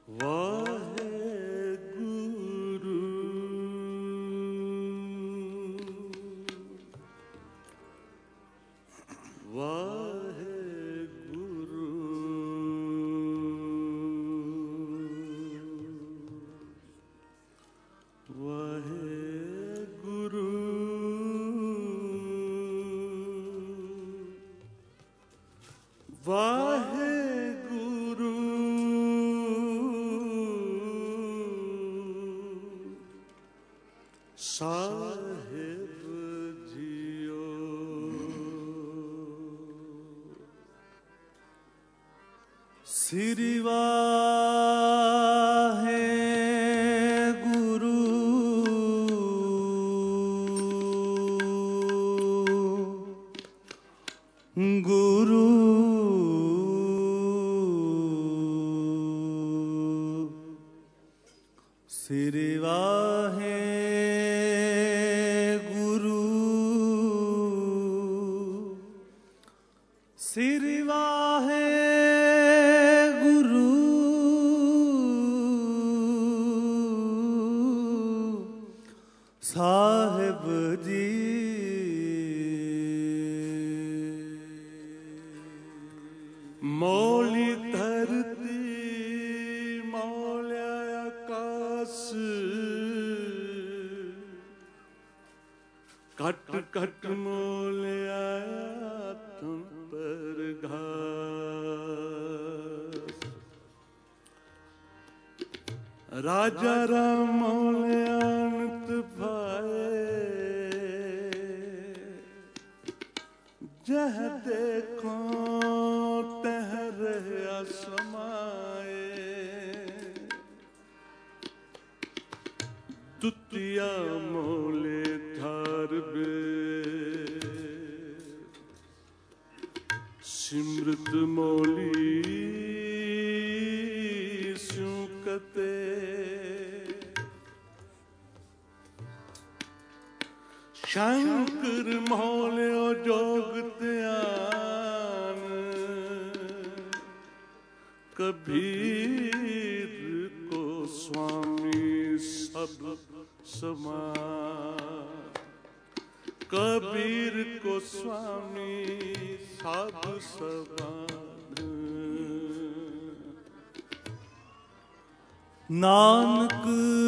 ਨਾਨਕ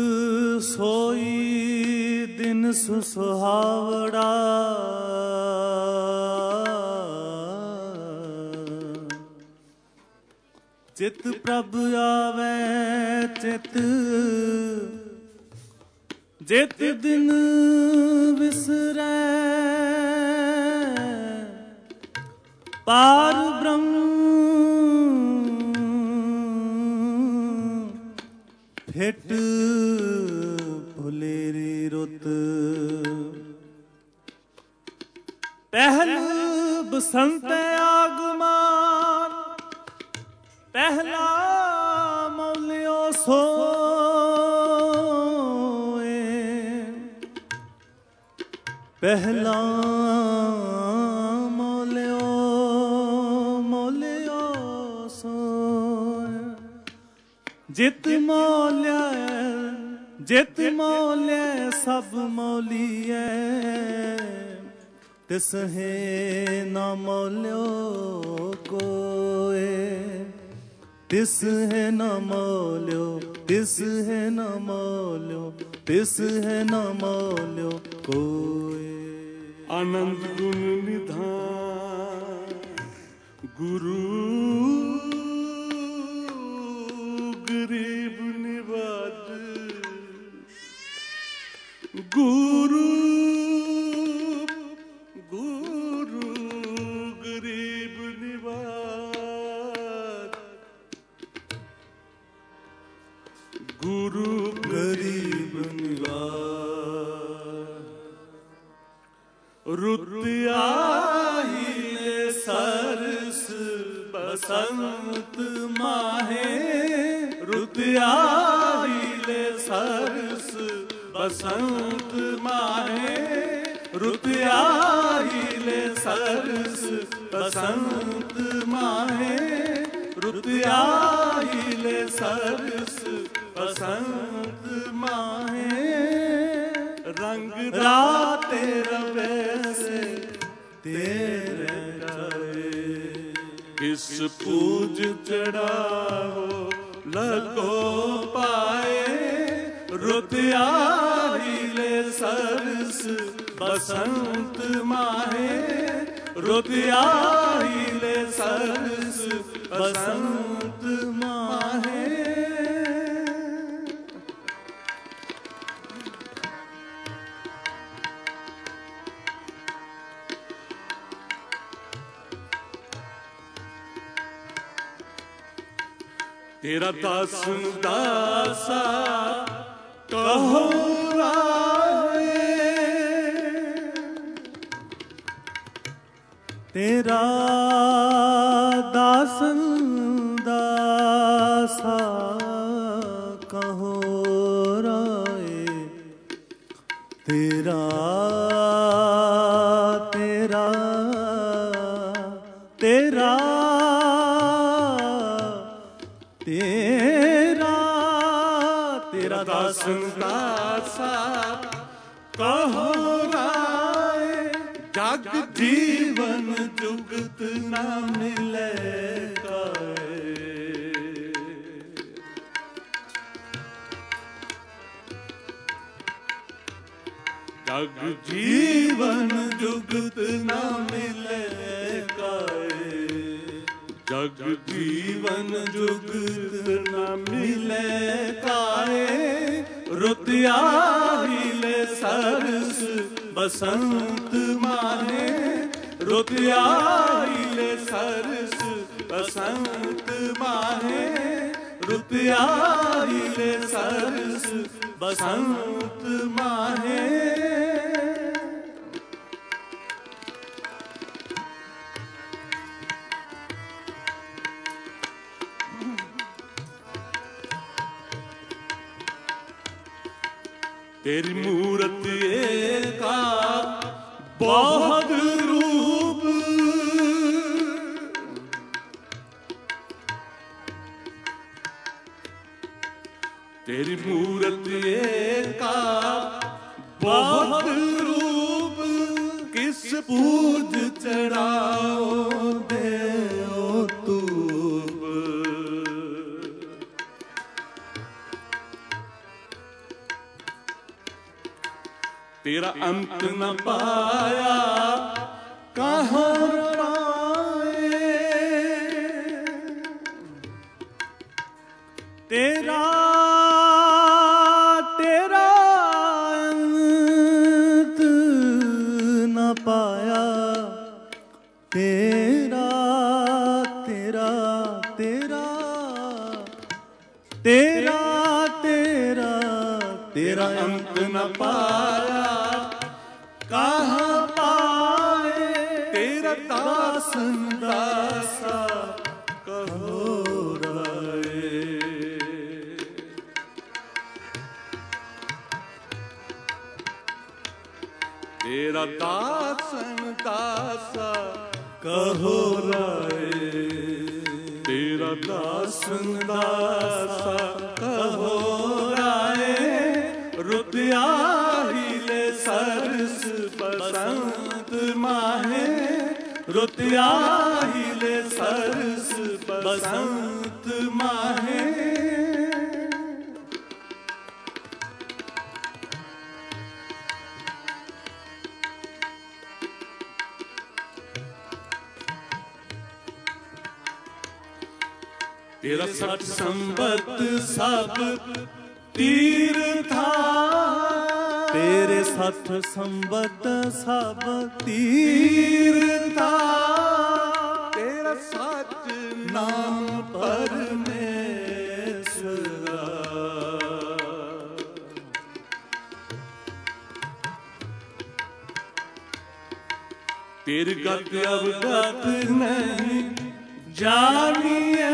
ਸੋਈ ਦਿਨ ਸੁਹਾਵੜਾ ਚਿਤ ਪ੍ਰਭ ਆਵੇ ਚਿਤ ਜਿਤ ਦਿਨ ਵਿਸਰੈ ਪਾਰ ਬ੍ਰਹਮ ਫਿਟ ਭੁਲੇਰੀ ਰੁੱਤ ਪਹਿਲ ਬਸੰਤ ਆਗਮਾਨ ਪਹਿਲਾ ਮੌਲਿਓ ਸੋਏ ਪਹਿਲਾ ਮੌਲਿਓ ਸੋਏ ਜਿਤ ਮੌਲਿਆ ਸਭ ਮੌਲੀਐ ਤਿਸ ਹੈ ਨਾ ਮੌਲਿਓ ਕੋਏ ਤਿਸ ਹੈ ਨਾ ਮੌਲਿਓ ਤਿਸ ਹੈ ਨਾ ਮੌਲਿਓ ਤਿਸ ਹੈ ਨਾ ਮੌਲਿਓ ਕੋਏ ਆਨੰਦ ਗੁਣ ਨਿਧਾਨ ਗੁਰੂ ਗਰੀਬ ਨਿਵਾਜ ਗੁਰੂ ਗੁਰੂ ਗਰੀਬ ਨਿਵਾਜ ਗੁਰੂ ਗਰੀਬ ਨਿਵਾਜ ਰੁੱਤ ਆਈ ਨੇ ਸਰਸ ਬਸੰਤ ਮਾਹੇ ਰੁੱਤ ਆਈ ਨੇ ਸਰਸ ਬਸੰਤ ਮਾਹੇ ਰੁੱਤ ਆਈ ਨੇ ਸਰਸ ਬਸੰਤ ਮਾਹੇ ਰੁੱਤ ਆਈ ਨੇ सरस बसंत माहे रंग राते रवे से तेरे जाए किस पूज चढ़ाओ लगो पाए रुत आई ले सरस बसंत माहे रुत आई ले सरस बसंत माहे। तेरा दास दासा कहो राए तेरा दासन दासा कहो राए तेरा तेरा तेरा तेरा तेरा दासन दासा कहो राय जग जीवन जुगत न मिले जग जीवन जुगत न मिले जग जीवन जुगत न मिले काए रुत आई ले सरस बसंत माहे रुत आई ले सरस बसंत माहे रुत आई ले सरस बसंत माहे। तेरी मूरत एका बहुत रूप तेरी मूरत एका बहुत रूप किस पूज चढ़ाओ देओ तूप तेरा अंत न पाया कहाँ पाए तेरा तेरा अंत न पाया तेरा तेरा तेरा तेरा तेरा तेरा अंत न पाया कहाँ पाए तेरा दासन दासा कहो राए तेरा दासन दासा कहो राए तेरा दासन दासा कहो राए रुत आई ले सरस बसंत माहे रुत आई ले सरस बसंत माहे। तेरा सठ संबत सब तीर्था तेरे सठ संबत सब तीर्था तेरा सच नाम परमेश्वरा तेरी गत अवगत नहीं जानिए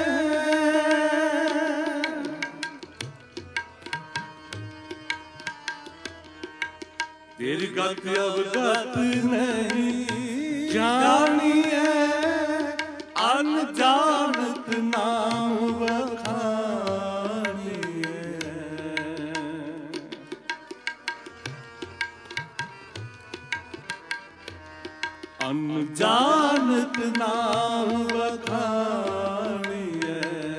तेरी गत अवगत नहीं जानिए अनजानत नाम वखानिए ਜਾਣਤ ਨਾਮ ਵਖਾਣੀਐ,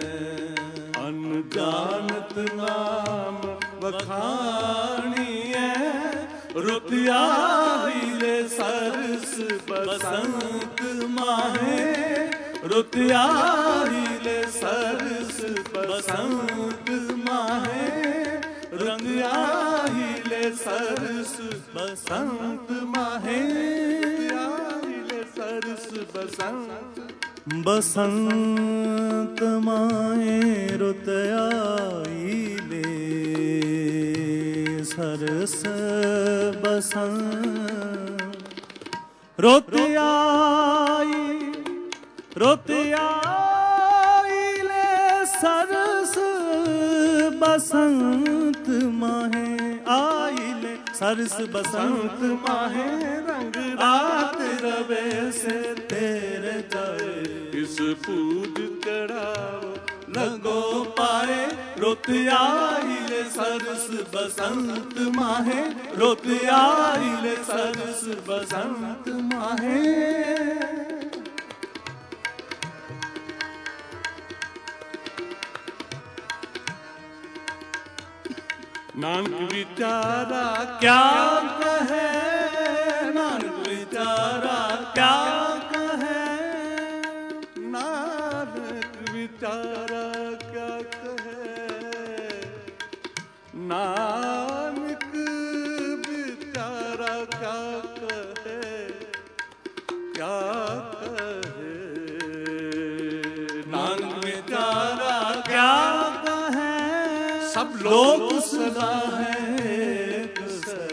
ਅਨਜਾਨਤ ਨਾਮ ਵਖਾਣੀਐ। ਰੁਤ ਆਈਲੇ ਸਰਸ ਬਸੰਤ ਮਾਹੇ, ਰੁਤ ਆਈਲੇ ਸਰਸ ਬਸੰਤ ਮਾਹੇ, ਰੰਗ ਆਈਲੇ ਸਰਸ ਬਸੰਤ ਮਾਹੇ, ਆਈਲੇ ਸਰਸ ਬਸੰਤ ਬਸੰਤ ਮਾਹੇ, ਰੁਤ ਆਈਲੇ ਸਰਸ ਬਸੰਤ। ਰੁਤ ਆਈ, ਰੁਤ ਆਈਲੇ ਸਰਸ ਬਸੰਤ ਮਾਹੇ, ਆਈਲੇ ਸਰਸ ਬਸੰਤ ਮਾਹੇ। ਰੰਗ ਰਾਤ ਰਵੇ ਸੇ ਤੇਰੇ ਜਾਏ, ਇਸ ਪੂਜ ਚੜਾਵ ਲਗੋ ਪਾਏ। ਰੁਤ ਆਈਲੇ ਸਰਸ ਬਸੰਤ ਮਾਹੇ, ਰੁਤ ਆਈਲੇ ਸਰਸ ਬਸੰਤ ਮਾਹੇ। ਨਾਨਕ ਵਿਚਾਰਾ ਕਿਆ ਕਹੇ, ਨਾਨਕ ਵਿਚਾਰਾ ਕਿਆ ਕਹੇ, ਨਾਨਕ ਵਿਚਾਰਾ ਕਿਆ ਕਹੇ, ਨਾਨਕ ਵਿਚਾਰਾ ਕਿਆ ਕਹੇ, ਕਿਆ ਕਹੇ, ਨਾਨਕ ਵਿਚਾਰਾ ਕਿਆ ਕਹੇ। ਸਭ ਲੋਕ ਸਦਾ ਹੈ ਕਸੈ,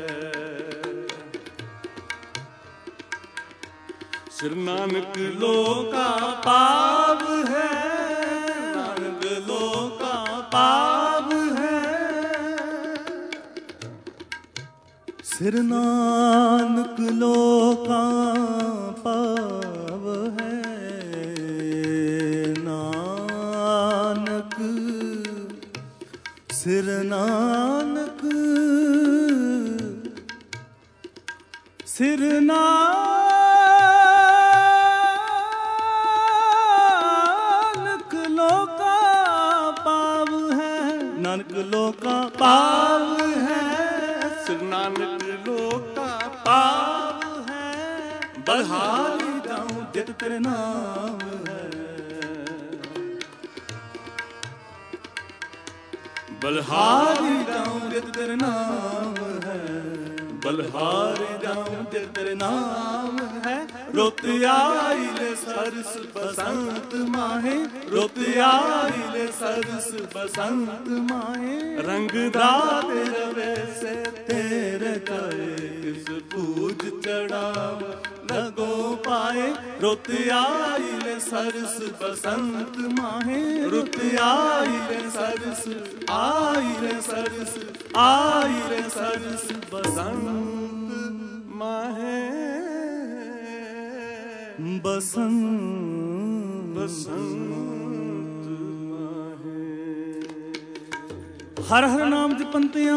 ਸਿਰ ਨਾਨਕ ਲੋਕਾ ਪਾਵ ਹੈ, ਨਾਨਕ ਲੋਕਾ ਪਾਵ ਹੈ। ਸਿਰ ਨਾਨਕ ਲੋਕਾ ਪਾਵ ਹੈ, ਨਾਨਕ ਸਿਰ ਨਾਨਕ, ਸਿਰ ਨਾਨਕ ਲੋਕਾ ਪਾਵ ਹੈ, ਨਾਨਕ ਲੋਕਾ ਪਾਵ ਹੈ। ਸਿਰ ਨਾਨਕ ਲੋਕਾ ਪਾਵ ਹੈ, ਬਲਹਾਰੀ ਜਾਉ ਜਿਤ ਤੇਰੇ ਨਾਮ ਹੈ। ਬਲਹਾਰੀ ਜਾਉ ਜਿਤ ਤੇਰੇ ਨਾਮ ਹੈ, ਬਲਹਾਰੀ ਜਾਉ ਜਿਤ ਤੇਰੇ ਨਾਮ ਹੈ। ਰੁਤ ਆਈਲੇ ਸਰਸ ਬਸੰਤ ਮਾਹੇ, ਰੁਤ ਆਈਲੇ ਸਰਸ ਬਸੰਤ ਮਾਹੇ। ਰੰਗ ਰਾਤ ਰਵੇ ਸੇ ਤੇਰੇ ਜਾਏ, ਇਸ ਪੂਜ ਚੜਾਵ ਲਗੋ ਪਾਏ। ਰੁਤ ਆਈਲੇ ਸਰਸ ਬਸੰਤ ਮਾਹੇ, ਰੁਤ ਆਈਲੇ ਸਰਸ, ਆਈਲੇ ਸਰਸ, ਆਈਲੇ ਸਰਸ ਬਸੰਤ ਮਾਹੇ, ਬਸੰਤ ਬਸੰਤ ਮਾਹੇ। ਹਰ ਹਰ ਨਾਮ ਜਪੰਤਿਆਂ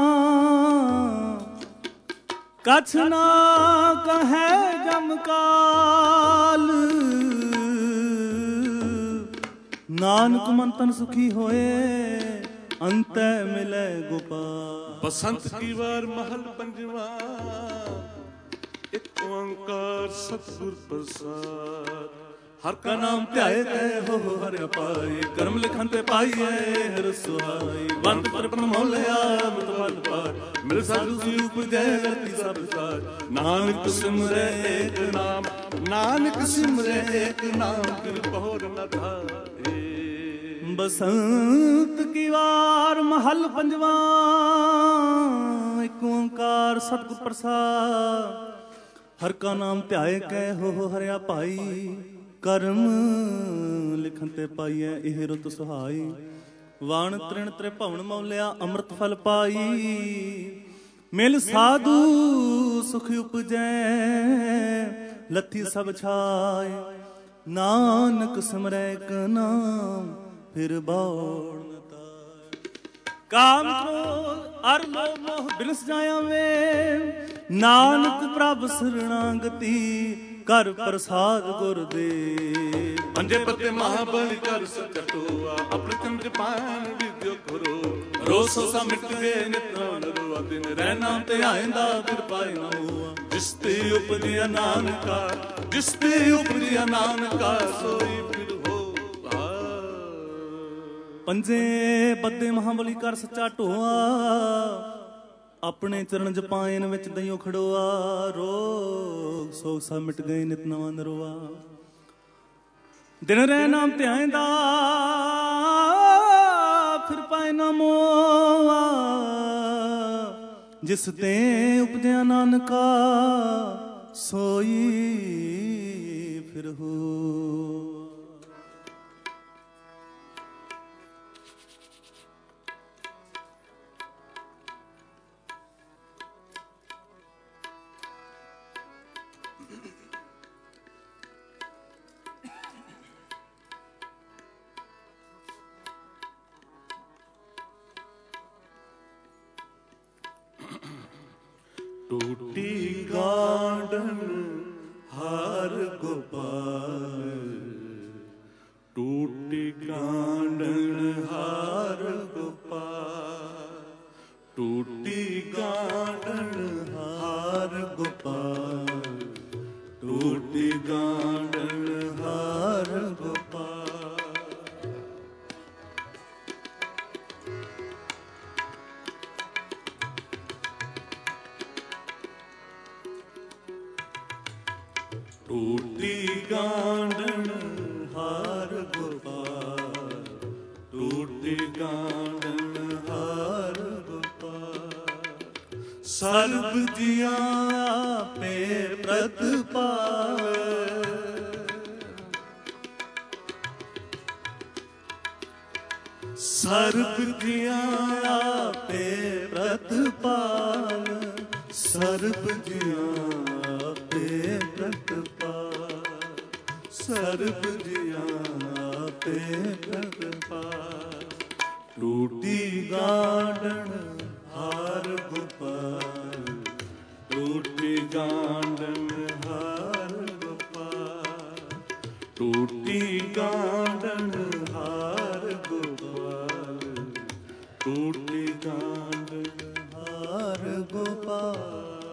ਕਛ ਨਾ ਕਹੈ ਜਮ ਕਾਲ। ਨਾਨਕ ਮਨ ਤਨ ਸੁਖੀ ਹੋਏ, ਅੰਤੈ ਮਿਲੈ ਗੋਪਾਲ। ਬਸੰਤ ਕੀ ਵਾਰ ਮਹਲ ਪੰਜਵਾ, ਇੱਕ ਓੰਕਾਰ ਸਤਿਗੁਰ ਪ੍ਰਸਾਦ। ਹਰ ਕਾ ਨਾਮ ਧਿਆਏ ਕੈ ਹੋ ਹਰਿ ਅਪਾਈ, ਕਰਮ ਲਿਖਨ ਤੇ ਪਾਈਐ ਹਰਿ ਸੁਹਾਈ। ਬੰਦ ਪਰਪਨ ਮੋਲਿਆ ਮਤ ਫਲ ਪਾਰ, ਮਿਲ ਸਾਧੂ ਜੀ ਉਪਜੈ ਰਤੀ ਸਭ ਸਾਰ। ਨਾਨਕ ਸਿਮਰੈ ਏਕ ਨਾਮ, ਨਾਨਕ ਸਿਮਰੈ ਏਕ ਨਾਮ, ਕਿਰਪਹੁਰ ਨ ਧਾਰੇ। ਬਸੰਤ ਕੀ ਵਾਰ ਮਹਲ ਪੰਜਵਾ, ਇੱਕ ਓੰਕਾਰ ਸਤਿਗੁਰ ਪ੍ਰਸਾਦ। ਹਰ ਕਾ ਨਾਮ ਧਿਆਏ ਕੈ ਹੋ ਹਰਿਆ ਭਾਈ, ਕਰਮ ਲਿਖਨ ਤੇ ਪਾਈਐ ਇਹ ਰੁਤ ਸੁਹਾਈ। ਵਾਣ ਤ੍ਰਿਣ ਤ੍ਰੇ ਭਵਨ ਮੌਲਿਆ, ਅੰਮ੍ਰਿਤ ਫਲ ਪਾਈ। ਮਿਲ ਸਾਧੂ ਸੁਖ ਉਪਜੈ, ਲੱਥੀ ਸਭ ਛਾਏ। ਨਾਨਕ ਸਿਮਰੈ ਇਕ ਨਾਮ, ਫਿਰ ਬੌੜ ਨ ਤਾਏ। ਕਾਮ ਕ੍ਰੋਧ ਅਰ ਲੋਭ ਮੋਹ ਬਿਨਸ ਜਾਇ ਆਵੇ, ਨਾਨਕ ਪ੍ਰਭ ਸਰਣਾਗਤੀ। कर प्रसाद गुरदे। पंजे पत्ते महाबली कर सच टोआ अपने चंद्र पान विद्यो करो रोसो सा मिट गए नित्रा नरुआ दिन रहना ते आइंदा फिर पाए ना हुआ जिस ते उपदिया नानका जिस ते उपदिया नानका सोई फिर हो। पंजे पत्ते महाबली कर सच्चा ढोआ अपने चरण जपायन विच दइयों खड़ोआ रोग सोग सा मिट गए नित नवा नरोआ दिन रह नाम ते आइंदा फिर पाए ना मोआ जिस ते उपजया नानका सोई फिर हो। टूटी गांडन हार गोपाल टूटी गांडन हार गोपाल टूटी गांडन हार गोपाल टूटी गांडन हार गोपाल। टूटी गांडन हार गोपाल टूटी गांडन हार गोपाल सर्ब जिया पे प्रतिपाल सर्ब जिया पे प्रतिपाल सर्ब जिया पे प्रतिपाल सर्ब जिया पे प्रतिपाल। टूटी गांडन हार गोपाल टूटी गांडन हार गोपाल टूटी गांडन हार गोपाल टूटी गांडन हार गोपाल।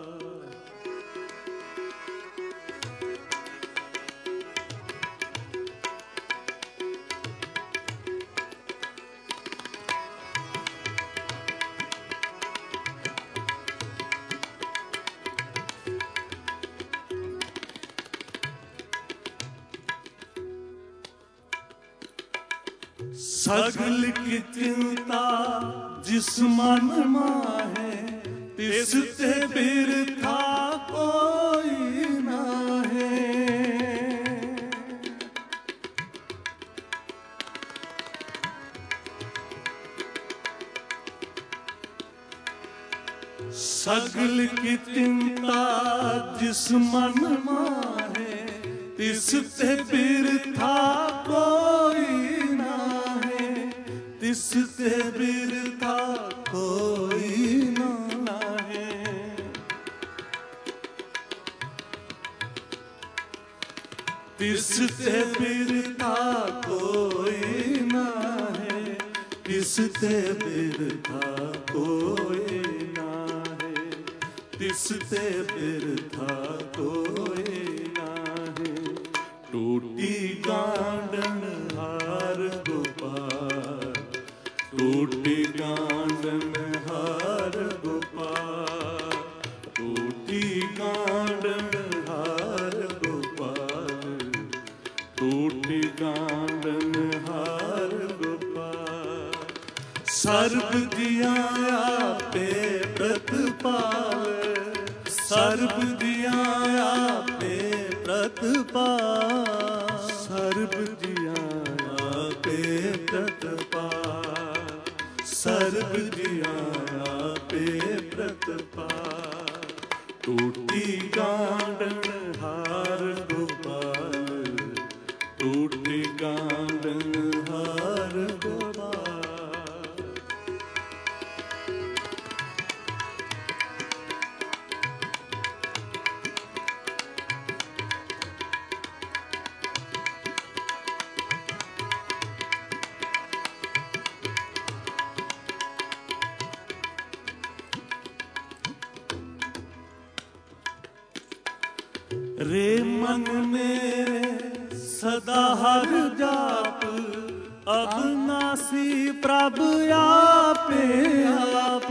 सगल की चिंता जिस मन माहे तिस ते बिरथा कोई नाहे सगल की चिंता जिस मन माहे तिस ते बिरथा कोई तिस ते बिरथा कोई ना है। तिस ते बिरथा कोई ना है तिस ते बिरथा कोई ना है तिस ते बिरथा कोई ना है। टूटी गांडन हार गोपाल टूटी गांडन हार गोपाल टूटी गांडन हार गोपाल टूटी गांडन हार गोपाल। सर्ब जिया पे प्रतिपाल सर्ब जिया पे प्रतिपाल सर्ब जिया पे प्रतिपाल सर्ब जिया पे प्रतिपाल। टूटी गांडन हार गोपाल टूटी गांडन हार गोपाल। रे मन मेरे सदा हर जाप अविनाशी प्रभु आपे आप।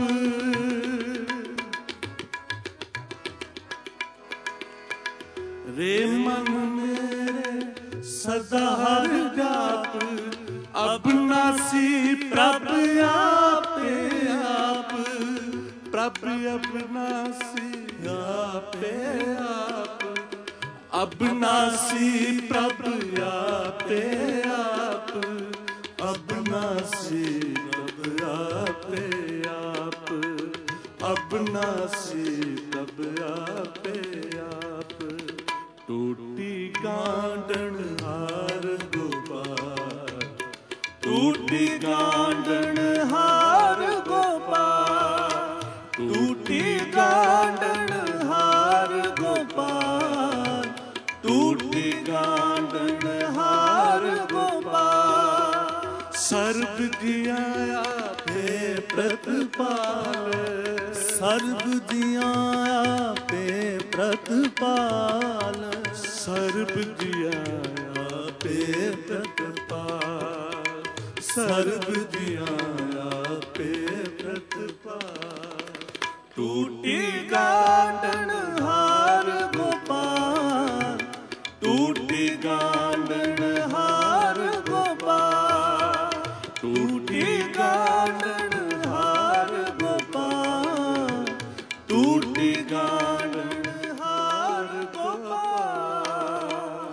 रे मन मेरे सदा हर जाप अविनाशी प्रभु आपे आप। प्रभु अविनाशी आपे आप। अविनाशी प्रभु आपे आप। अविनाशी प्रभु आपे आप। अविनाशी प्रभु आपे आप। टूटी गांडन हार गोपाल। टूटी गांडन हार गोपाल। टूटी गांडन हार गोपाल। टूटी गांडन हार गोपाल। सर्ब जिया पे प्रतिपाल। सर्ब जिया पे प्रतिपाल। सर्ब जिया पे प्रतिपाल। सर्ब जिया पे प्रतिपाल। टूटी गांडन हार गोपाल। टूटी गांडन हार गोपाल। टूटी गांडन हार गोपाल। टूटी गांडन हार गोपाल।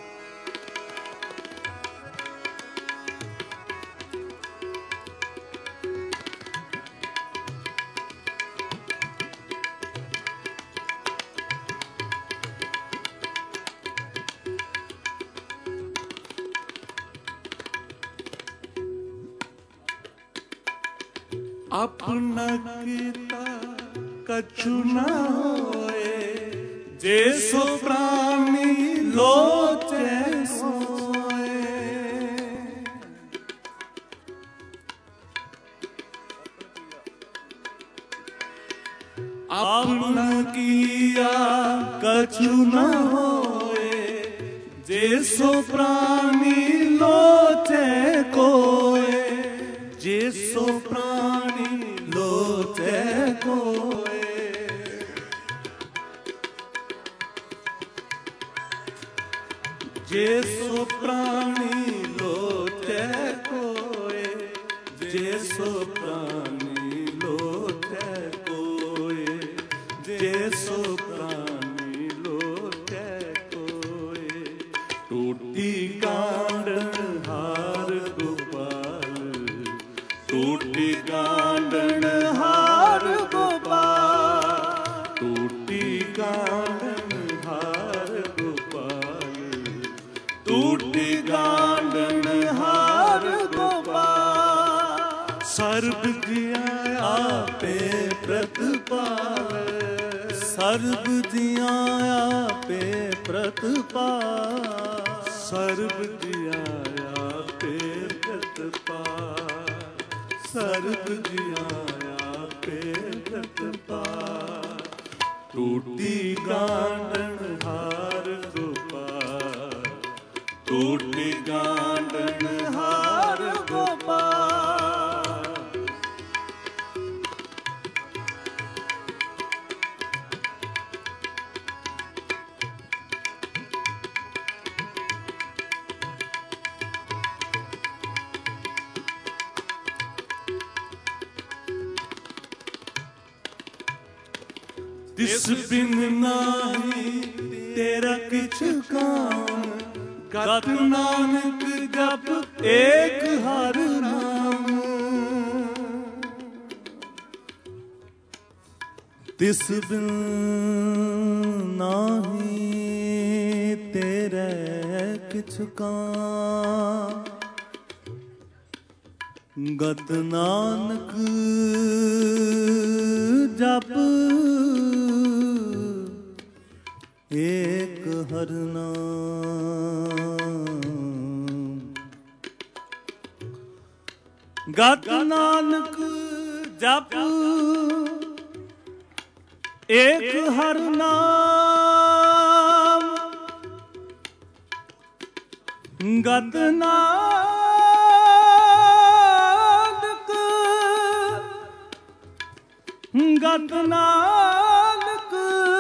अपना कीता कछु न होए। जे सो प्राणी लोचे सोए। अपना किया कछु न होए। जे सो प्राणी लोचे कोए। जे सो प्राणी लोचे कोए। जे सो प्राणी लोचे कोए। जे सो प्राणी लोचे कोए। जे सो प्राणी लोचे कोए। टूटी गांडन हार गोपाल। टूटी गांडन हार गोपाल। टूटी गांडन हार गोपाल। टूटी गांडन हार गोपाल। सर्ब जिया पे प्रतिपाल। सर्ब जिया पे प्रतिपाल। सर्ब जिया पे प्रतिपाल। सर्ब जिया पे प्रतिपाल। टूटी गांडन हार गोपाल। टूटी गांडन हार गोपाल। तिस बिन नाही तेरा किछ काम। गत नानक जप एक हर नाम। तिस बिन नाही तेरे किछ काम। गत नानक जप एक हर नाम। गत नानक जप एक हर नाम। गत नानक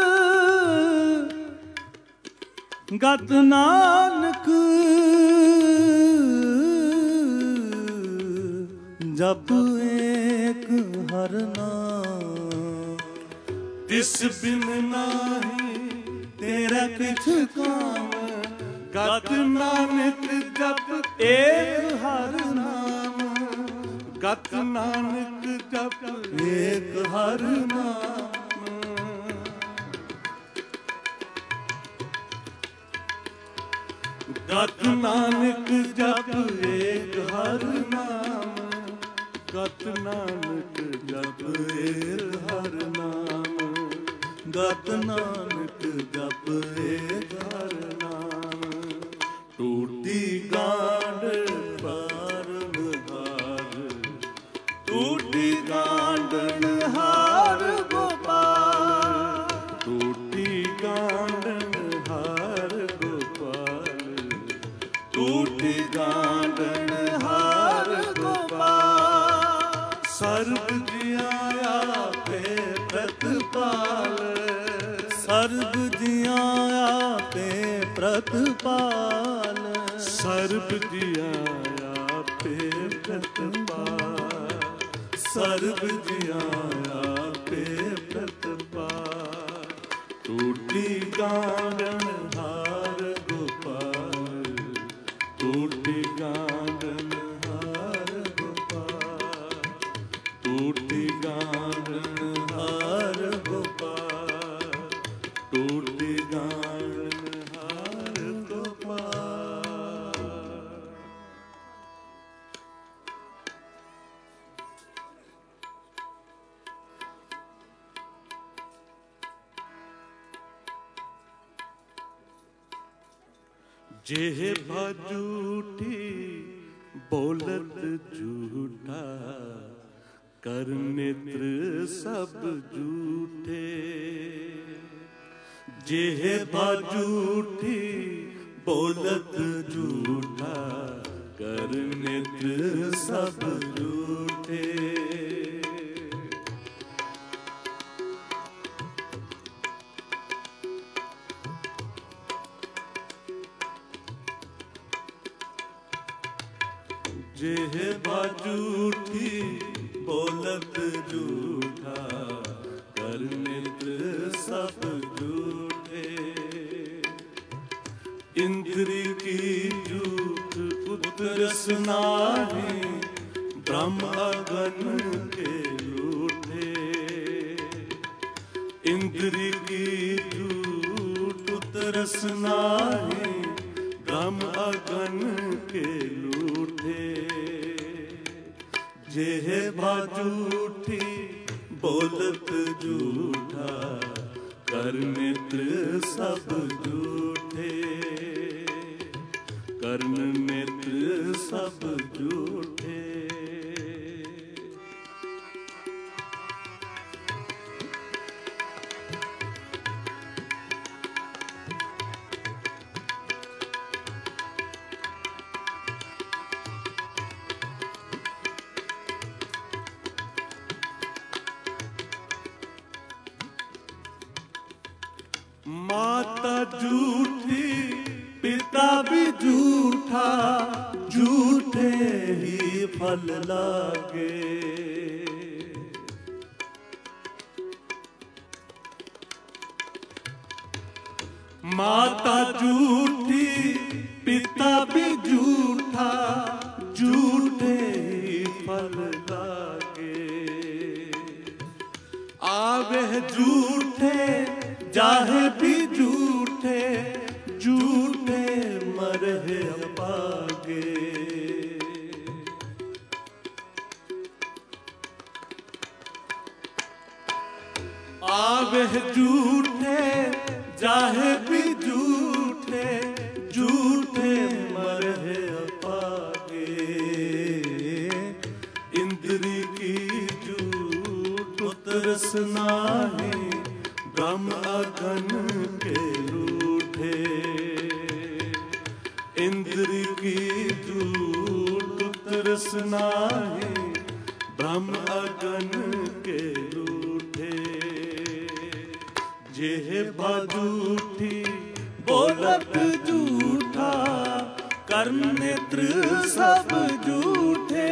गत नानक जप एक हर नाम तिस बिन नाही तेरा किछ काम गत नानक जप एक हर नाम गत नानक जप एक हर नाम गत नानक जप एक हर नाम गत नानक जप एक हर नाम गत नानक जप एक हर नाम टूटी गांड पार हार टूटी गांडन हार गोपाल टूटी गांडन हार गोपाल टूटी गांडन हार गोपाल सर्व जिया पे प्रतिपाल सर्व जिया पे प्रतिपाल सर्व जिया पे प्रतिपाल सर्व जिया पे प्रतिपाल टूटी गांडन हार गोपाल टूटी गांडन हार गोपाल टूटी गांडन हार गोपाल टूटी गांडन हार गोपाल। जेह झूठी बोलत झूठा कर नेत्र सब झूठे जेह झूठी बोलत झूठा कर नेत्र सब झूठे जेह झूठी बोलत झूठा कर नेत्र सब झूठे इंद्री की झूठ उतरस नाही ब्रह्म अगन के लूठे इंद्री की झूठ उतरस नाही ब्रह्म अगन के लूठे जेह झूठी बोलत झूठा कर नेत्र सब झूठे कर्ण नेत्र सब झूठे माता झूठी पिता भी झूठा झूठे ही फल लागे माता झूठी पिता भी झूठा झूठे ही फल लागे आवे झूठे जाहे भी झूठे झूठे मरे अपागे आवे झूठे जाहे भी झूठे झूठे मरे अपागे इंद्री की झूठ उतरस नाही ब्रह्म अगन के रूठे इंद्र इंद्र की झूठ तरसना है, ब्रह्म अगन के रूठे। जेहबा झूठी बोलत झूठा, कर्म नेत्र सब झूठे।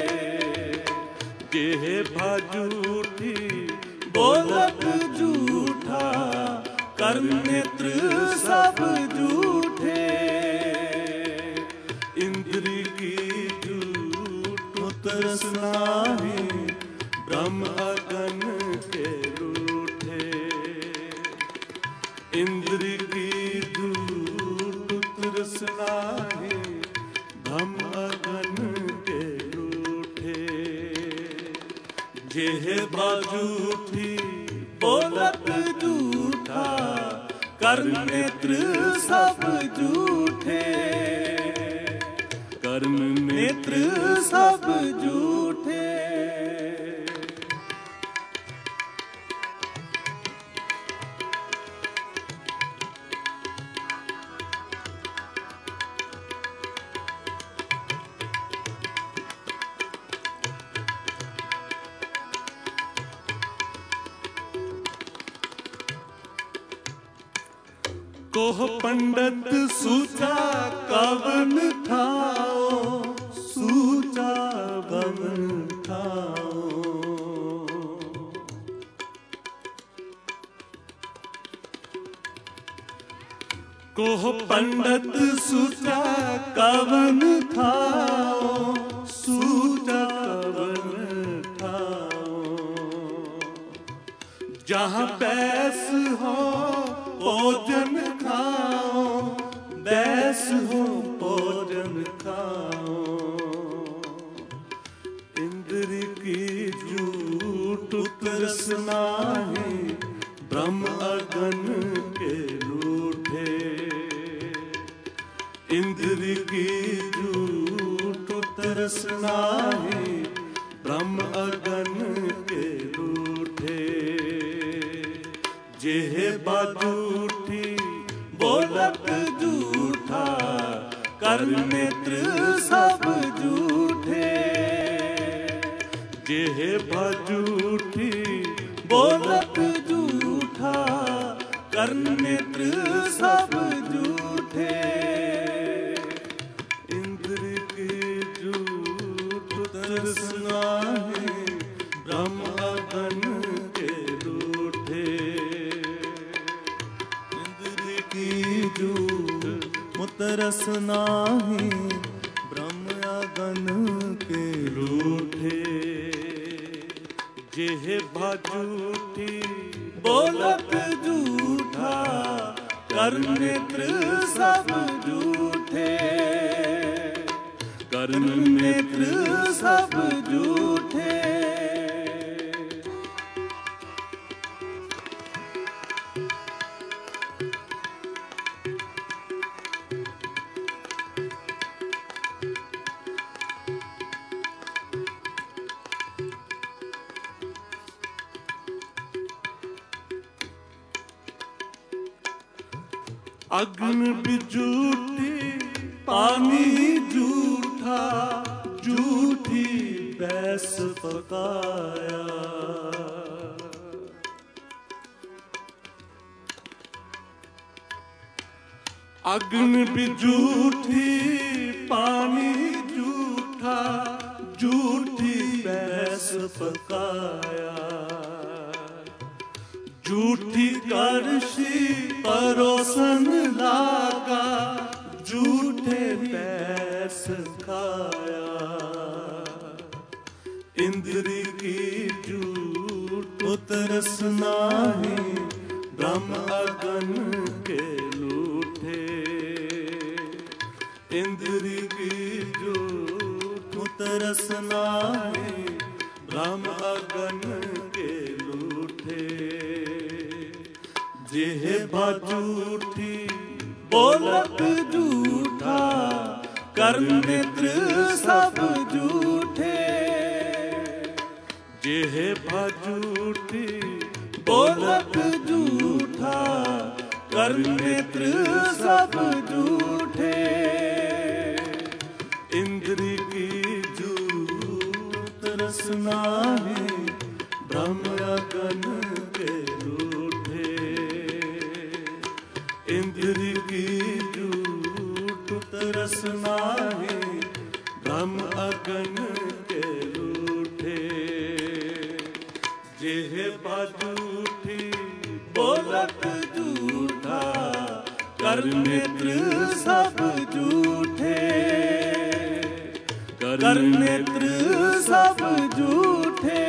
जेहबा झूठी बोलत झूठा, कर्म नेत्र सब झूठे। इंद्र की झूठ तरसना है, ब्रह्म अगन के रूठे। इंद्र की झूठ तरसना है, ब्रह्म अगन के रूठे। जेहबा झूठी बोलत झूठा, कर्म नेत्र सब झूठे। कर्म नेत्र सब झूठे। कोह पंडित सूचा कवन ठाओ, सूचा कवन ठाओ। कोह पंडित सूचा कवन ठाओ, सूचा कवन ठाओ। जहाँ बैस हो भोजन खाओ, बैस हो भोजन खाओ। इंद्र की झूठ तरसना है, ब्रह्म अगन के रूठे। इंद्र की झूठ तरसना है, ब्रह्म अगन के रूठे। जेहबा झूठी बोलत झूठा, कर्म नेत्र सब झूठे। जेहबा झूठी बोलत झूठा, कर्म नेत्र सब झूठे। इंद्र की झूठ तरसना है, ब्रह्म अगन के रूठे। तरसना है, ब्रह्म अगन के रूठे। जेहबा झूठी बोलत झूठा, कर्म नेत्र सब झूठे। कर्म नेत्र सब झूठे। अग्न भी झूठी, पानी झूठा, झूठी बैस पकाया। अग्न भी झूठी, पानी झूठा, झूठी बैस पकाया। झूठी करशी परोसन लागा, झूठे बैस खाया। इंद्र की झूठ तरसना है, ब्रह्म अगन के रूठे। इंद्र की झूठ तरसना है, ब्रह्म अगन के रूठे। जेहबा झूठी बोलत झूठा, कर्म नेत्र सब झूठे। जेहबा झूठी बोलत झूठा, कर्म नेत्र सब झूठे। नाही ब्रह्म अगन के रूठे। इंद्र की झूठ तरस नाही ब्रह्म अगन के रूठे। जेह बाजूठी बोलत झूठा कर नेत्र सब झूठे। कर नेत्र सब झूठे।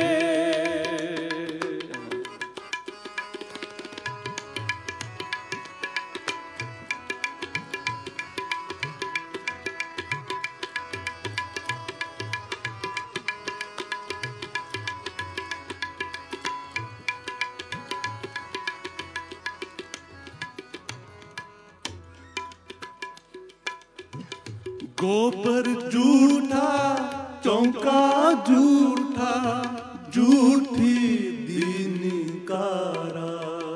गोबर झूठा चौका झूठा झूठी दीनकारा।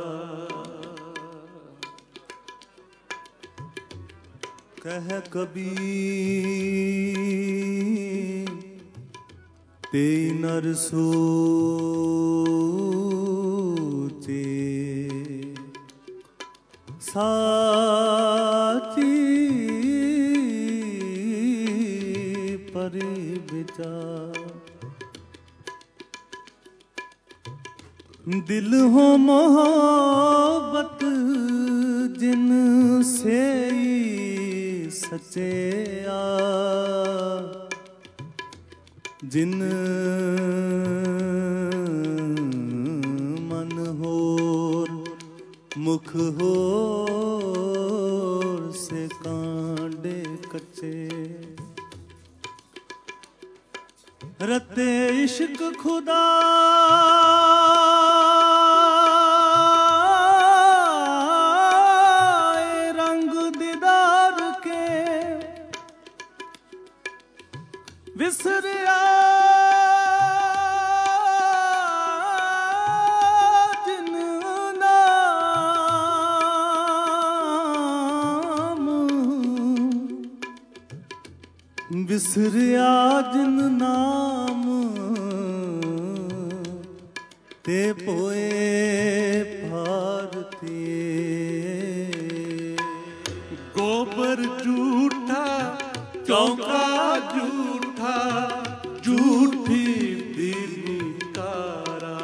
कह कबीर ते नर सोचे साची विचार। दिल हो मोहब्बत जिन से सचे आ। जिन मन होर मुख होर से कांडे कच्चे। रते इश्क खुदा रंग दीदार के विसरिया जिन नाम। विसरिया जिन नाम ते पोए भारती। गोबर झूठा चौका झूठा झूठी दीनकारा।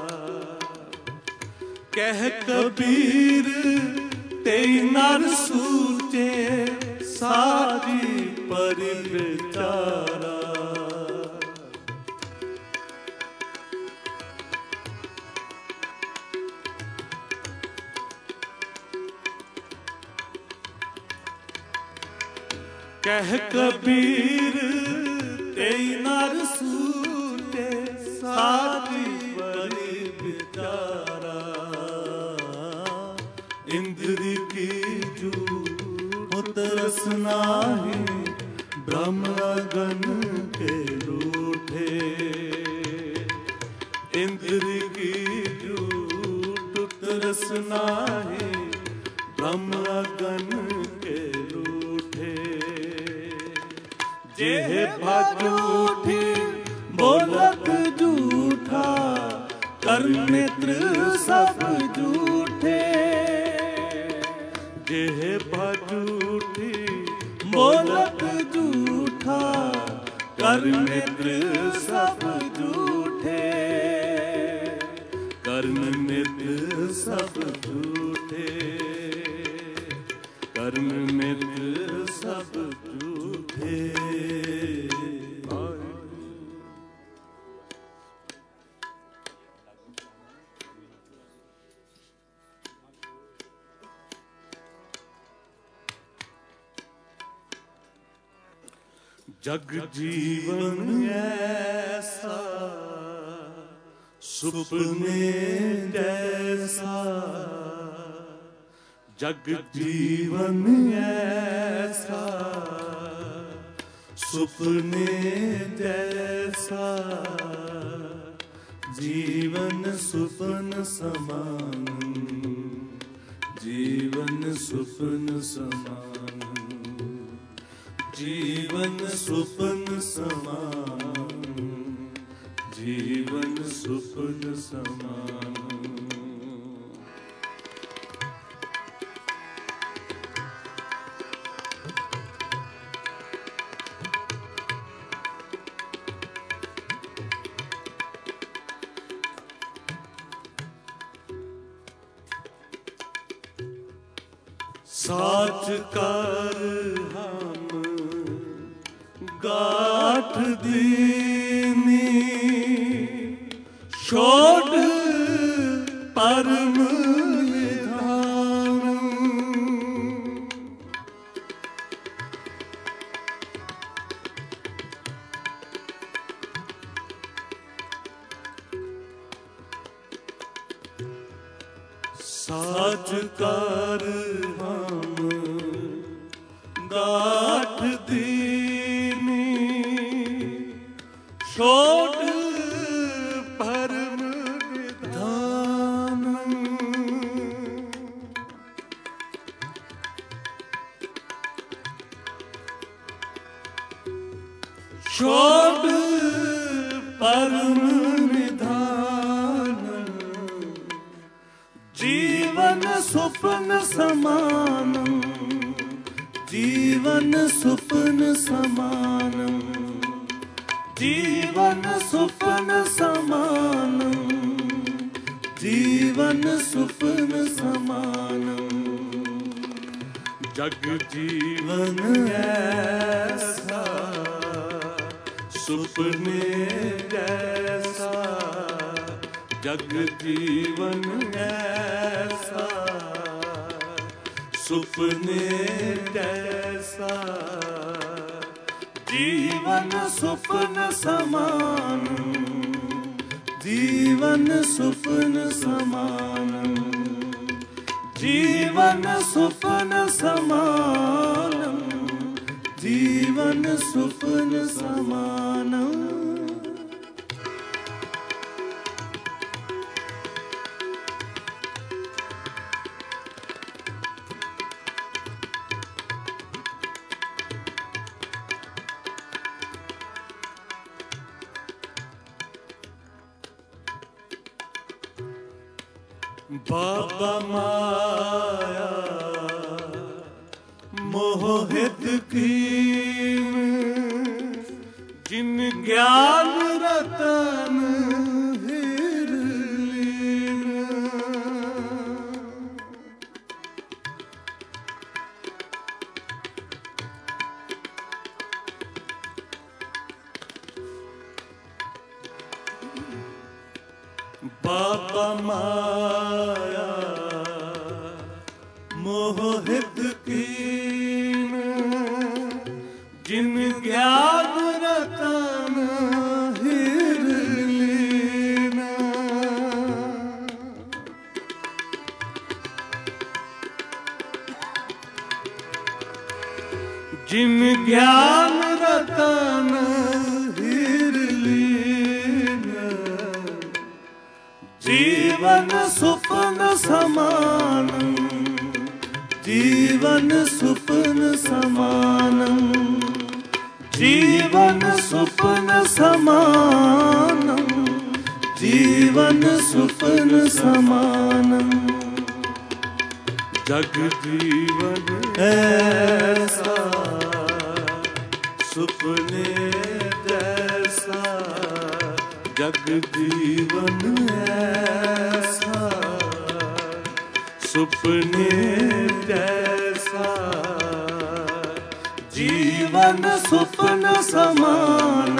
कह कबीर ते नर सूचे सारी परिविचारा। कह कबीर ते नर सूते सारी परिविचारा। इंद्र की झूठ तरस नाही ब्रह्म अगन के रूठे। इंद्र की झूठ तरस नाही ब्रह्म अगन के रूठे। जेह झूठी बोलत झूठा कर नेत्र सब झूठे। जेह झूठी बोलत झूठा कर नेत्र सब झूठे। कर्ण नेत्र सब झूठे। कर्ण नेत्र सब झूठे। जग जीवन ऐसा सुपने जैसा। जग जीवन ऐसा सुपने जैसा। जीवन सुपन समान। जीवन सुपन समान। जीवन सुपन समान। जीवन सुपन समान। साच कर हम गाठ दीनी छोड़ परम विधान। साच कर गाठ दीनी छोड़ परम विधान। छोड़ परम विधान जीवन सुपन समान। जीवन सुपन समान। जीवन सुपन समान। जीवन सुपन समान। जग जीवन ऐसा सुपने जैसा। जग जीवन ऐसा सुपने जैसा। जीवन सुपन समान। जीवन सुपन समान। जीवन सुपन समान। जीवन सुपन समान। बाबा माया मोहित कीन जिन ज्ञान रतन हिर लीन। बाबा माया मोहित कीन जिन ज्ञान रतन हिर लीन। जिन ज्ञान रतन हिर लीन जीवन सुपन समान। जीवन सुपन समान। जीवन सुपन समान। जीवन सुपन समान। जग जीवन ऐसा सुपने जैसा। जग जीवन ऐसा सुपने जैसा। जीवन सुपन समान।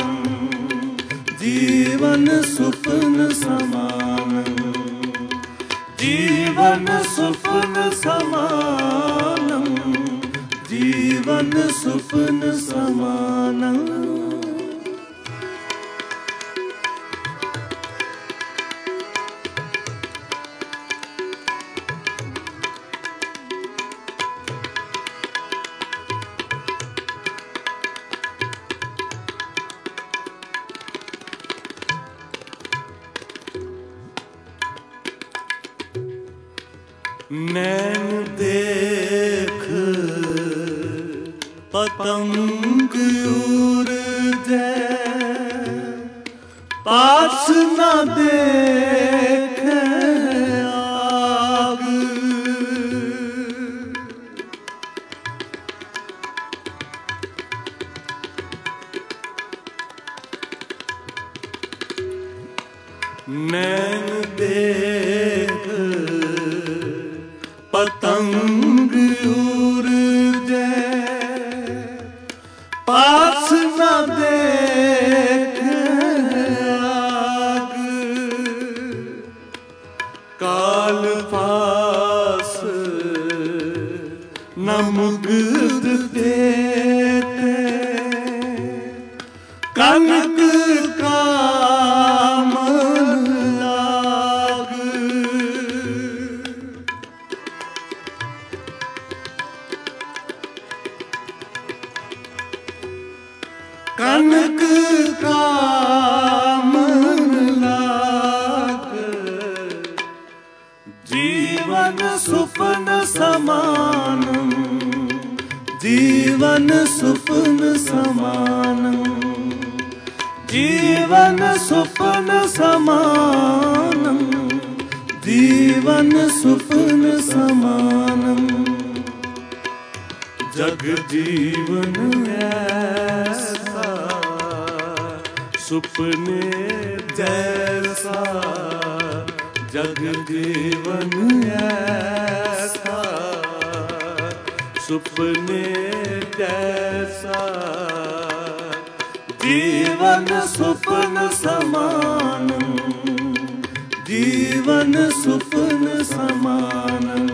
जीवन सुपन समान। जीवन सुपन समान। जीवन सुपन समान। नैन देख पतंग उड़ जाए पास न देखे आग। नैन देख पतंग उड़ जाए, पास न देख आग। काल पास न मुग्ध देते, कनक का कनक का मन लाग। जीवन सुपन समानम, जीवन सुपन समानम, जीवन सुपन समानम, जीवन सुपन समानम। जग जीवन ऐसा सुपने जैसा, जग जीवन ऐसा सुपने जैसा। जीवन सुपन समानम, जीवन सुपन समानम,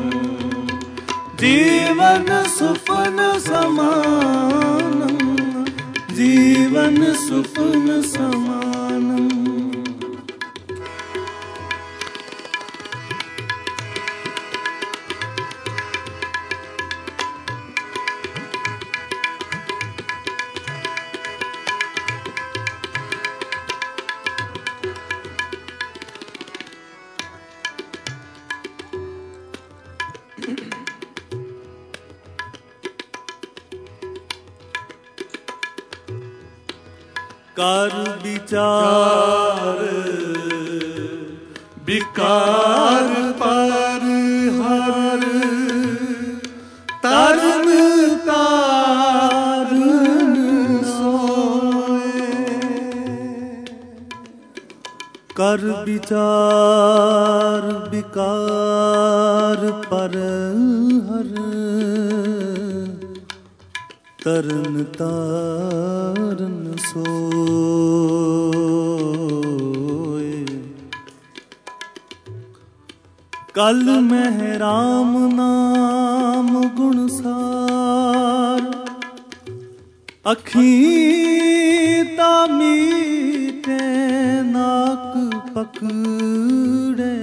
जीवन सुपन समानम, जीवन सुपन समानम। कर विचार विकार पर हर, तरन तारन सोए। कर विचार विकार पर हर, तरन तारन सोए। कल महराम नाम गुणसार, अखीं ता मीटे नाक पकड़े।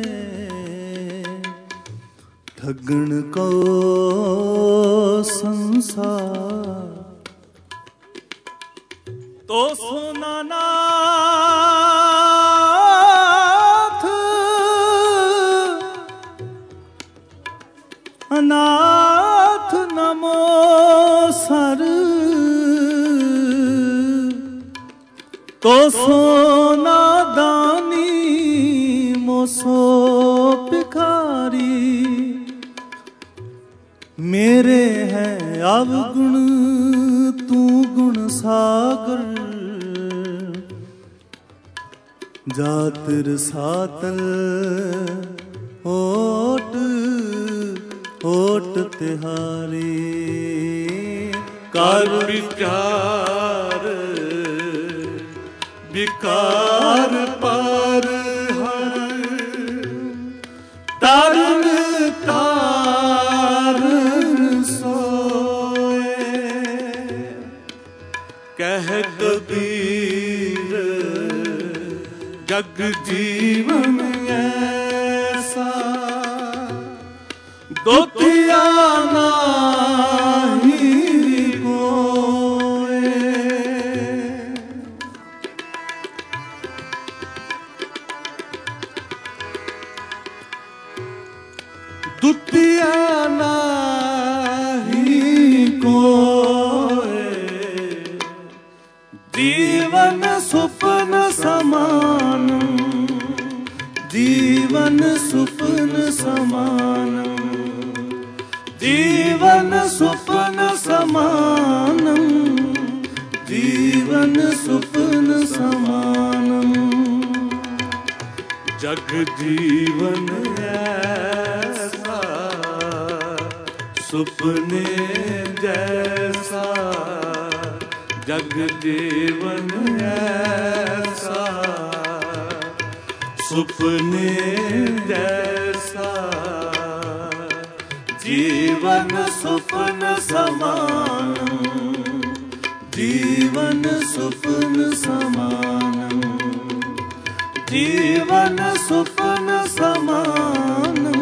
ठगण को संसार तो सोना नाथ, अनाथ नमो सर। तो सोना दानी मोसो भिखारी। मेरे है अवगुण तू गुण सागर, जातिर सातल होट होट तिहारी। कर विचार विकार पर हर, तरन तारन सोए। कह कबीर जग जीवन ऐसा, दोतिया नाही कोए। दुतिया नाही कोए। जीवन सुपन समानम, जीवन सुपन समानम, जीवन सुपन समानम, जीवन सुपन समानम। जग जीवन ऐसा सुपने जैसा, जग जीवन ऐसा सुपने जैसा, जीवन सुपन समानम, जीवन सुपन समानम, जीवन सुपन समानम,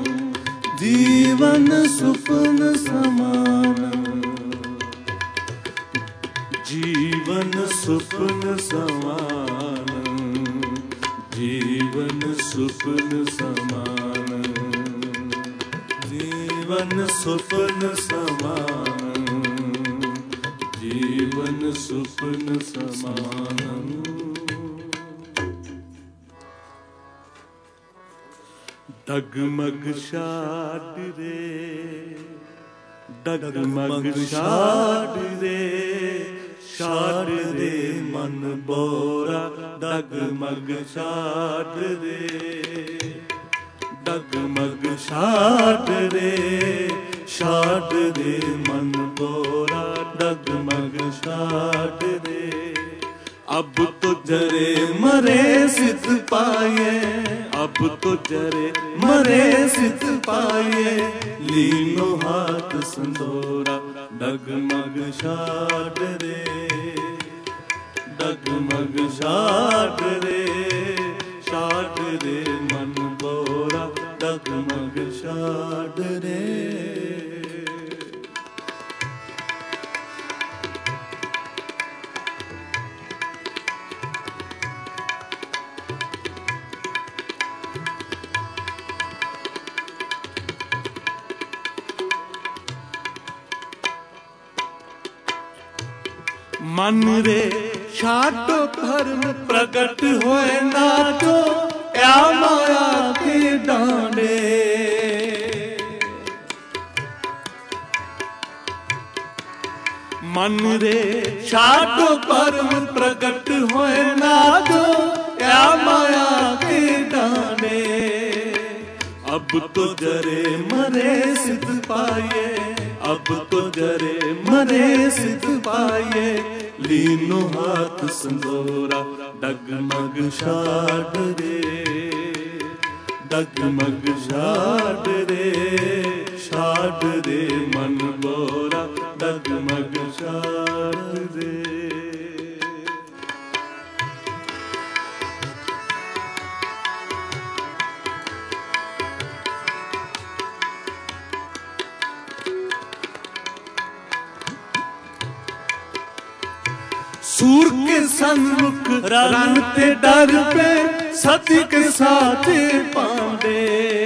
जीवन सुपन समानम, जीवन सुपन समानम, जीवन सुपन समानम, जीवन सुपन समानम, जीवन सुपन समानम। डगमग शाद रे, डगमग शाद रे, शाद रे मन बोरा, डगमग शाद रे, डगमग शाद रे, शाद रे मन बोरा, डगमग शाद रे। अब तो जरे मरे सित पाए, अब तो जरे मरे सित पाए, लीनो हाथ संदोरा, डगमग शाद रे, डगमग शाद रे, शाद रे मन बोरा, डगमग शाद रे। मन रे छाटो धर्म प्रकट होए नाचो, या माया के डांडे। मन रे छाटो धर्म प्रकट होए नाचो, या माया के डांडे। अब तो जरे मरे सिद्ध पाए, अब तो जरे मरे सिद्ध पाए, लीनो हाथ संदोरा, डगमग शाद रे, डगमग शाद रे, शाद रे मन बोरा, डगमग शाद रे। सूर के सन्मुख रण ते डर पे, सती के साथे पांडे।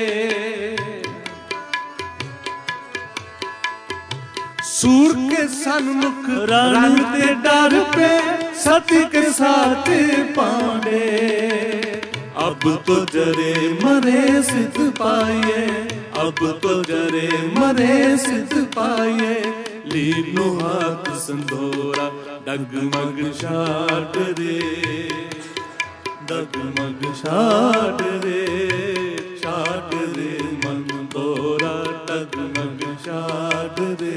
सूर के सन्मुख रण ते डर पे, सती के साथे पांडे। अब तो जरे मरे सिद्ध पाए, अब तो जरे मरे सिद्ध पाए, लीनो हाथ संदोरा, डगमग शाद रे, डगमग शाद रे, शाद रे मन बोरा, डगमग शाद रे,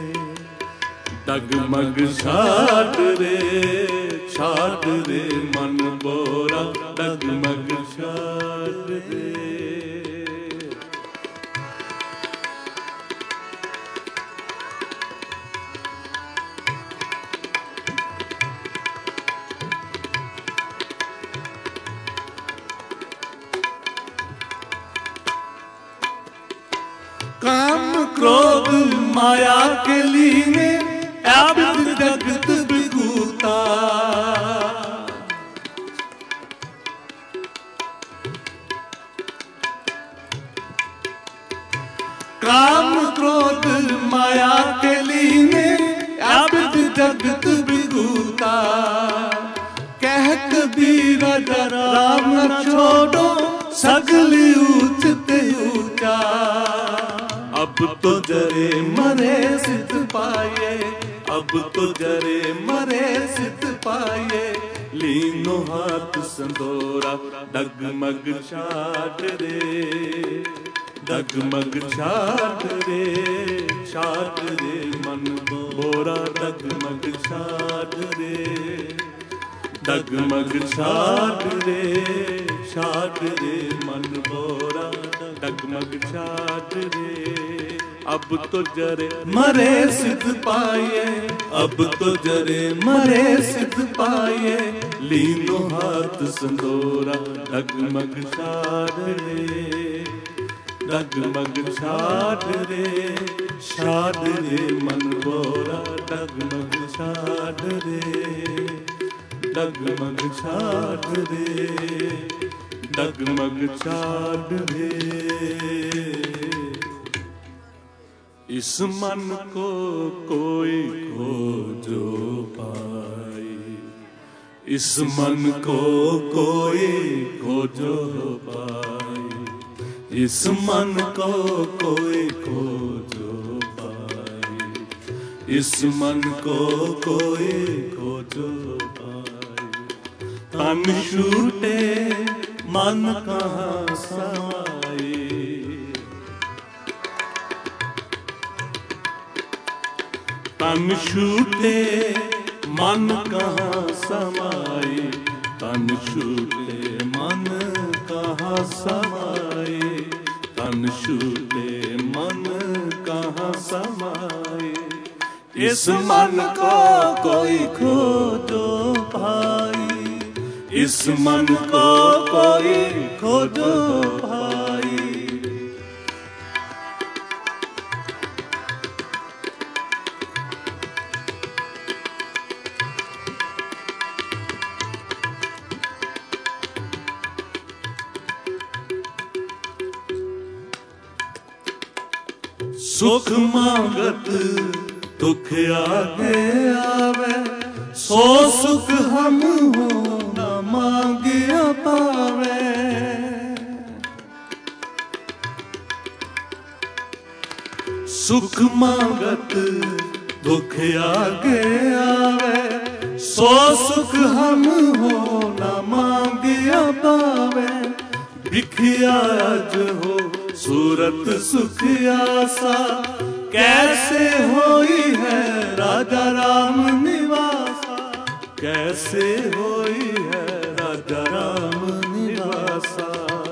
डगमग शाद रे, शाद रे मन बोरा, डगमग शाद रे। काम क्रोध माया के लीने, अब जगत बिगूता। काम क्रोध माया के लीने, अब जगत बिगूता। कह कबीर राम न छोड़ो, सगली ऊंच ते ऊंचा। अब तो जरे मरे सिद्ध पाए, अब तो जरे मरे सिद्ध पाए। लीनो हाथ संदोरा डगमग छाट रे, डगमग छाट रे, छाट रे मन बोरा डगमग छाट रे, डगमग छाट रे, छाट रे मन बोरा डगमग छाट रे। अब तो जरे मरे सिद्ध पाए, अब तो जरे मरे सिद्ध पाए। लीनो हाथ संदोरा डगमग छाट रे, डगमग छाट रे, छाट रे मन बोरा डगमग छाट रे, डगमग छाट रे, डगमग छाट रे। इस मन को कोई खोजो पाए, इस मन को कोई खोजो पाए, इस मन को कोई खोजो पाए, इस मन को कोई खोजो पाए। तन छूटे मन कहाँ समाए, तन छूटे मन कहाँ समाए, तन छूटे मन कहाँ समाए, तन छूटे मन कहाँ समाए। इस मन को कोई खोजो भाई, इस मन को कोई खोजो भाई। सुख मांगत दुख आगे आवे, सो सुख हम हो न मांगिया पावे। सुख मांगत दुख आगे आवे, सो सुख हम हो न मांगिया पावे। भिखिया जो हो सूरत सुख आसा, कैसे होई है राजा राम निवासा, कैसे होई है राजा राम निवासा।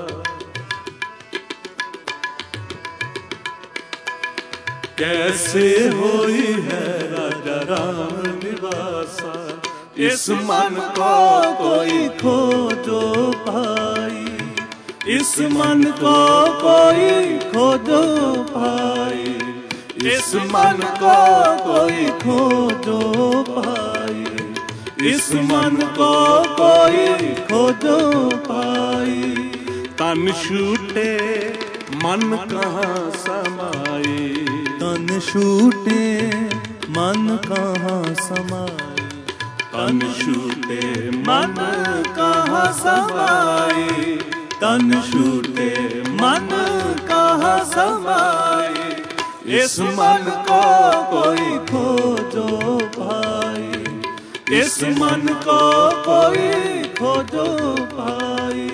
कैसे होई है राजा राम निवासा। इस मन को कोई खोजो भाई, इस मन को कोई खोजो भाई, इस मन को कोई खोजो भाई, इस मन को कोई खोजो भाई। तन छूटे मन कहाँ समाए, तन छूटे मन कहाँ समाए, तन छूटे मन कहाँ समाए, तन छूटे मन कहाँ समाए। इस मन को कोई खोजो भाई, इस मन को कोई खोजो भाई।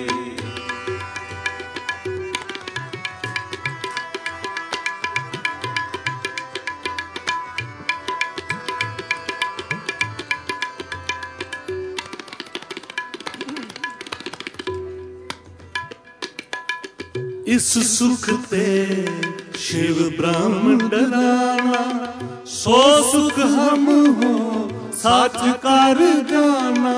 इस सुख ते शिव ब्रह्म डराना, सो सुख हम हो साच कर जाना।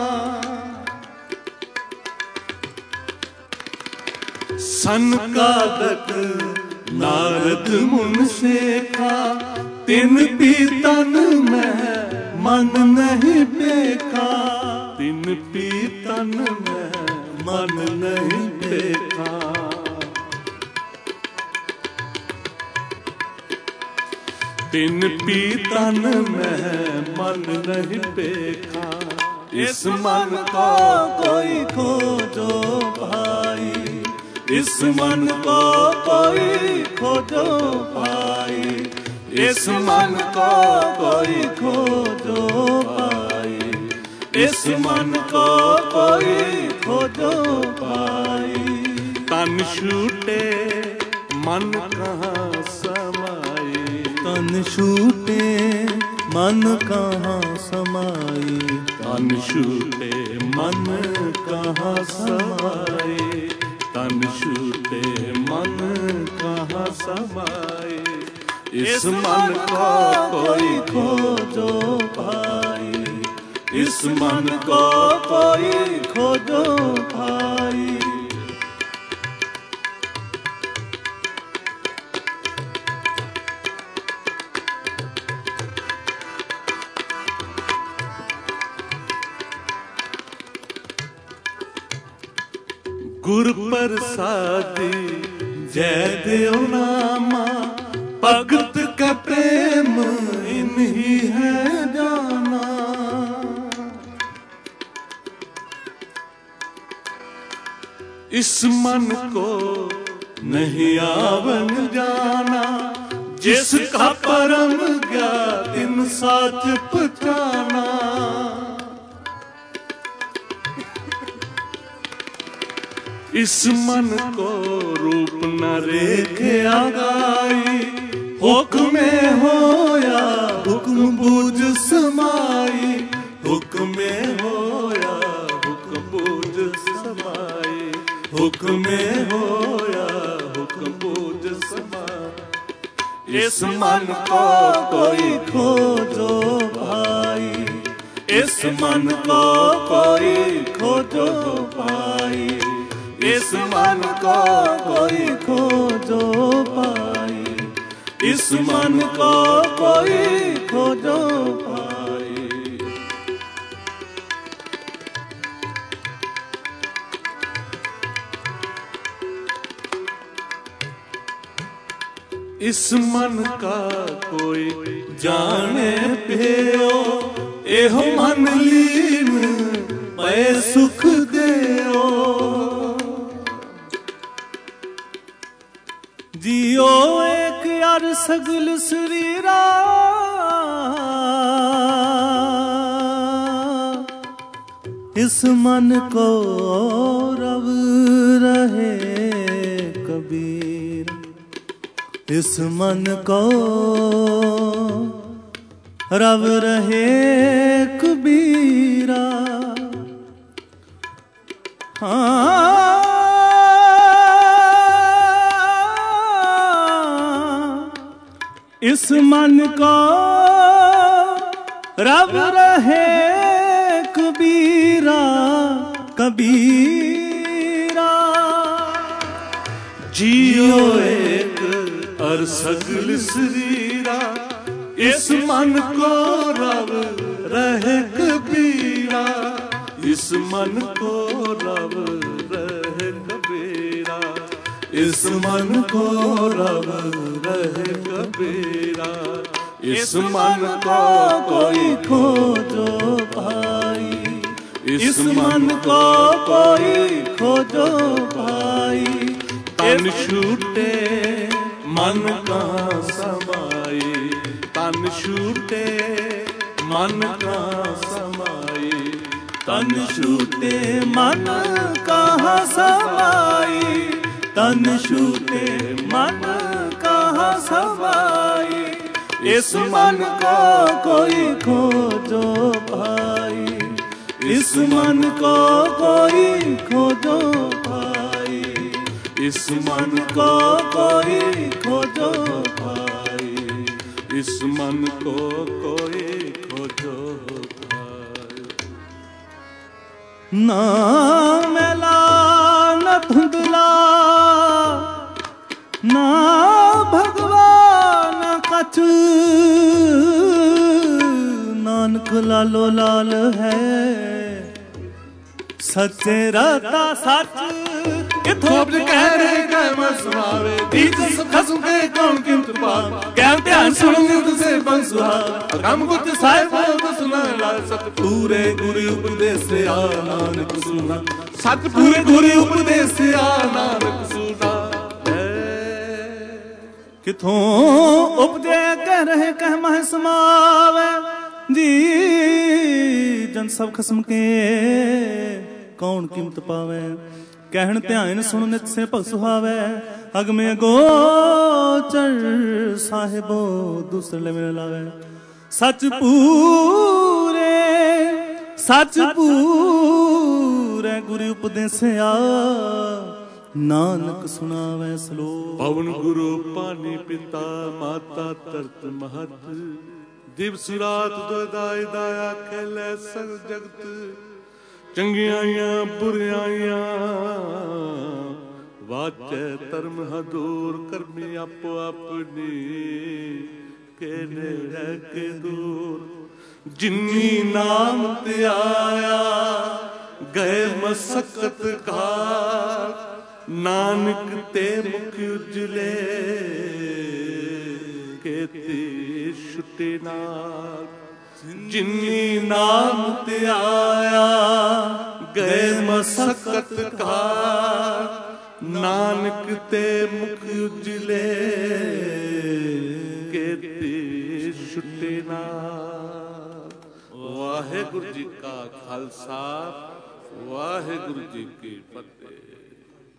सनकादक नारद मुन सेखा, तिन पी तन में मन नहीं देखा, तिन पी तन में मन नहीं देखा। तिन पी तन में मन नहीं देखा। इस मन को कोई खोजो भाई, इस मन को कोई खोजो पाई, इस मन को कोई खोजो पाई, इस मन को कोई खोजो पाई। तन छूटे मन कहाँ समाई, तन छूटे मन कहाँ समाई, तन छूटे मन कहाँ समाई, तन छूटे मन कहाँ समाई। इस मन को कोई खोजो पाई, इस मन को कोई खोजो पाई। गुर प्रसादी जय देव नामा, भगत का प्रेम इन्हीं है जाना। इस मन को नहीं आवन जाना, जिसका परम ज्ञात इन साच पहचाना। इस मन को रूप न रेखे आगाई, हुक्म होया हुक्म बूझ समाई, हुक्म होया हुक्म बूझ समाई, हुक्म होया हुक्म बूझ समाई। इस मन को कोई खोजो भाई, इस मन को कोई खोजो पाई, इस मन को कोई खोजो पाई, इस मन को कोई खोजो पाई। इस मन का कोई जाने पियो, एहो मन लीन पै सुख देओ। जियो एक यार सगल शरीरा, इस मन को रव रहे कबीर, इस मन को रव रहे कबीरा। हाँ इस मन को रब रहे कबीरा, कबीरा। जियो एक और सगल शरीरा, इस मन को रब रहे कबीरा, इस मन को रब रहे कबीरा, इस मन को रब रहे कबीरा। इस मन को कोई खोजो भाई, इस मन को कोई खोजो भाई। तन छूटे मन कहाँ समाई, तन छूटे मन कहाँ समाई, तन छूटे मन कहाँ समाई, तन छूटे मन कहाँ समाई। इस मन को कोई खोजो भाई, इस मन को कोई खोजो भाई, इस मन को कोई खोजो भाई, इस मन को कोई खोजो भाई। ना मैला न धुंधला, ना भगवान कछ, नानक लालो लाल है सच्चे रहता सच। थोप कह रहे गए मन सुनावे, दीज सुख सुखे कौन किंत पावे। क्या ध्यान सुनूंगे तुझे बन सुहावे, अगम कुछ साहिब हो तो सुना लाल। सत पूरे गुरु उपदेश आ नानक सुना, सत पूरे गुरु उपदेश आ नानक सुना। ਕਿਥੋਂ ਉਪਜੇ ਕਹਿ ਰਹੇ ਕਹਿ ਮਹਿ ਸਮਾਵੇ ਜੀ ਜਨ ਸਭ ਖਸਮ ਕੇ ਕੌਣ ਕੀਮਤ ਪਾਵੇ ਕਹਿਣ ਧਿਆਨ ਸੁਣ ਨਿਤ ਸੇ ਭਗ ਸੁਹਾਵੇ ਅਗਮੇ ਗੋਚਰ ਸਾਹਿਬੋ ਦੂਸਰੇ ਲੈ ਮਿਲ ਲਾਵੇ ਸੱਚ ਪੂਰੇ ਗੁਰੂ ਉਪਦੇਸਿਆ ਨਾਨਕ ਸੁਣਾਵੇ ਸਲੋਕ ਪਵਨ ਗੁਰੂ ਪਾਣੀ ਪਿਤਾ ਮਾਤਾ ਧਰਤ ਮਹਤ ਦਿਵਸ ਰਾਤ ਦੁਇਦਾਇ ਦਾਇਆ ਖੇਲੇ ਸਗ ਜਗਤ ਚੰਗਿਆਈਆਂ ਬੁਰਿਆਈਆਂ ਵਾਚੈ ਧਰਮ ਹਦੂਰ ਕਰਮੀ ਆਪੋ ਆਪਣੀ ਕੇ ਨੇੜੇ ਕੇ ਦੂਰ ਜਿਨੀ ਨਾਮ ਤੇ ਆਇਆ ਗਏ ਮਸਕਤ ਘਾਟ ਨਾਨਕ ਤੇ ਮੁਖ ਉਜਲੇ ਕੇਤੀ ਛੁਟੇ ਨਾਲ ਜਿਨੀ ਨਾਮ ਤੇ ਆਇਆ ਗਏ ਮਸਕਤ ਘਾਟ ਨਾਨਕ ਤੇ ਮੁਖ ਉਜਲੇ ਕੇਤੀ ਛੁਟੇ ਨਾਲ। ਵਾਹਿਗੁਰੂ ਜੀ ਕਾ ਖਾਲਸਾ ਵਾਹਿਗੁਰੂ ਜੀ ਕੀ ਫਤਿਹ।